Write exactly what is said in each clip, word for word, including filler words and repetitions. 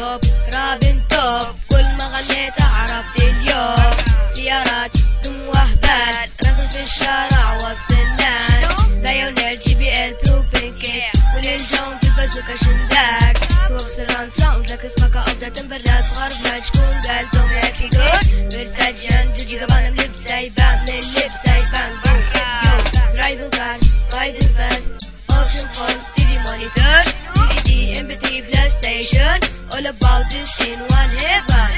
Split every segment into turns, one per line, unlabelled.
توب رابن توب كل ما غنيت عرفت اليوم سيارات دم وهبال رسم في الشارع وسط الناس بايونير جي بي ال بلو بينكي واليوم في البازوكا شندار سواب سران ساوند لك اسمك أبدا تنبردات صغار بلاج كون قال توم ياكي قول برسجن دوجي قبانا ملبس سايبان من اللبس سايبان يو درايفن كار رايدن فاست اوبشن فول تي في مونيتور دي في دي ام بي تي بلاي ستيشن all about this in one heaven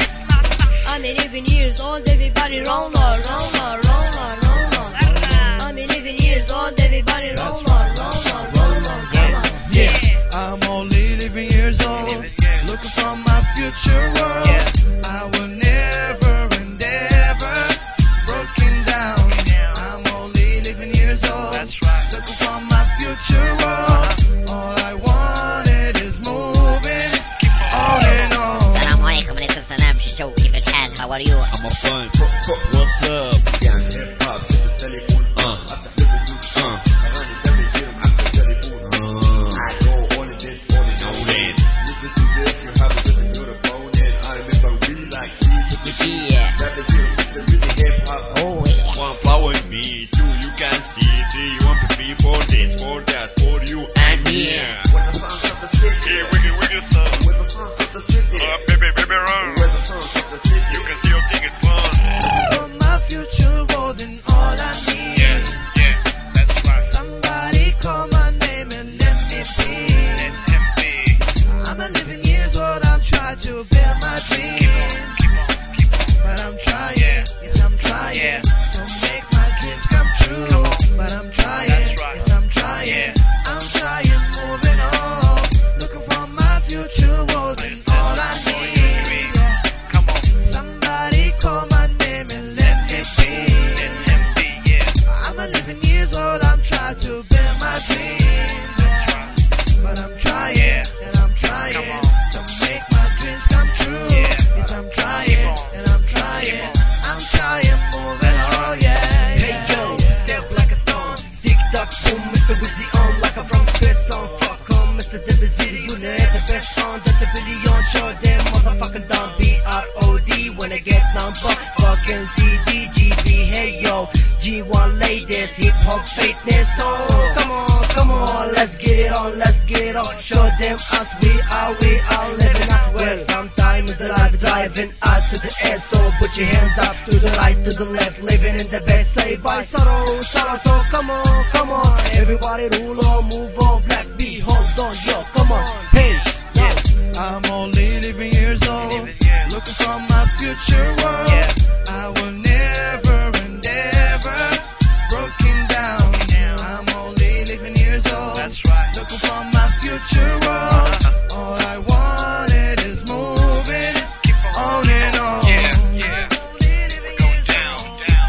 I'm eleven years old everybody roll on roll on roll on roll on I'm eleven years old everybody roll on roll on roll on come on
yeah I'm only eleven years old looking for my future world I will never and ever broken down I'm only eleven years old looking for my future world all I wanted is moving on and on
السلام عليكم عليكم السلام شو الجو كيف الحال how are you
I'm a fine what's up يعني هيب هوب شد التليفون اه افتح البلوتوث اه اغاني دم يصير معاك التليفون اه I go on it this on it on it listen to this you have to listen to the phone and I remember we like see to the beat that is here with the music hip hop
oh yeah
one flower in me too you can see three you want to be for this for that for you and me
with the sounds of the city
yeah wiggle wiggle son
with the sounds of the city
uh, baby baby run
with the sounds of the city
you can see your thing is fun
for my future world and all I need
yeah yeah that's right
somebody call my name and let me be
let him be
I'm eleven years old I'm trying to bear my dreams
keep on keep on
but I'm trying
yeah.
yes I'm trying
yeah.
to make my dreams come true
come on.
but I'm trying
that's right
yes I'm trying
yeah.
I'm trying moving on looking for my future world and all I need yeah.
come on
somebody call my name and let me be
let him be yeah
I'm eleven years old I'm trying to bear my dreams
that's right
but I'm trying
yeah.
and I'm trying
come on
to make my dreams come true
yeah.
yes I'm trying and I'm trying I'm trying moving on yeah
hey yo they're black as stone tick tock boom Mister Wizzy on like I'm from space on fuck on Mister Debizzy you know the best on that the billion show them motherfucking dumb B R O D when I get number fucking C D G B hey yo G one ladies hip hop fitness so come on come on let's get it on let's get it on show them us we are we are living up well sometimes the life driving us to the end so put your hands up to the right to the left living in the best say bye sorrow sorrow so come on come on everybody rule on move on black B hold on yo come on hey yo
I'm only eleven years old looking for my future world
yeah.
I will never and ever broken down I'm only eleven years old
that's right
looking for my future world
uh-huh.
all I wanted is moving
keep on
on and on
yeah yeah we're going down down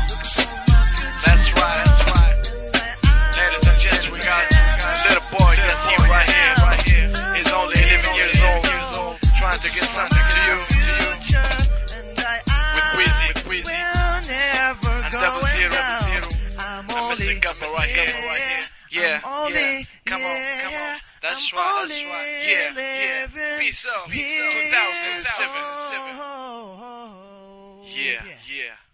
that's right that's right ladies and gents we got a little boy yes he right here right here he's only eleven years old trying to get something to you to you with Weezy with Weezy and double zero zero and Mister Gupper right here right here yeah yeah come on come on that's right that's right yeah yeah peace out two thousand seven yeah yeah